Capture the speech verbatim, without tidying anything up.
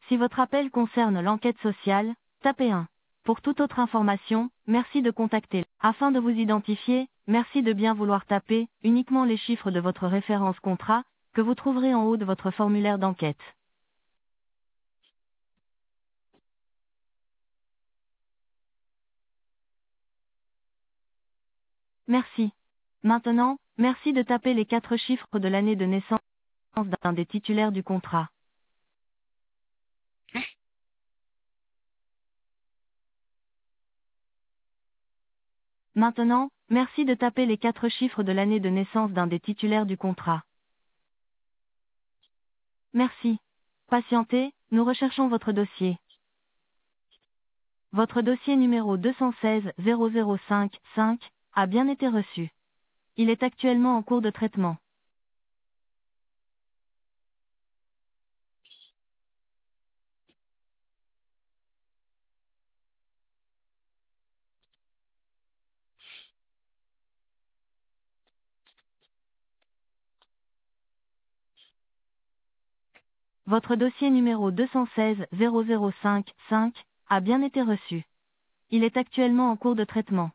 Si votre appel concerne l'enquête sociale, tapez un. Pour toute autre information, merci de contacter. Afin de vous identifier, merci de bien vouloir taper uniquement les chiffres de votre référence contrat, que vous trouverez en haut de votre formulaire d'enquête. Merci. Maintenant, merci de taper les quatre chiffres de l'année de naissance d'un des titulaires du contrat. Maintenant, merci de taper les quatre chiffres de l'année de naissance d'un des titulaires du contrat. Merci. Patientez, nous recherchons votre dossier. Votre dossier numéro deux cent seize zéro zéro cinq cinq a bien été reçu. Il est actuellement en cours de traitement. Votre dossier numéro deux cent seize zéro zéro cinq cinq a bien été reçu. Il est actuellement en cours de traitement.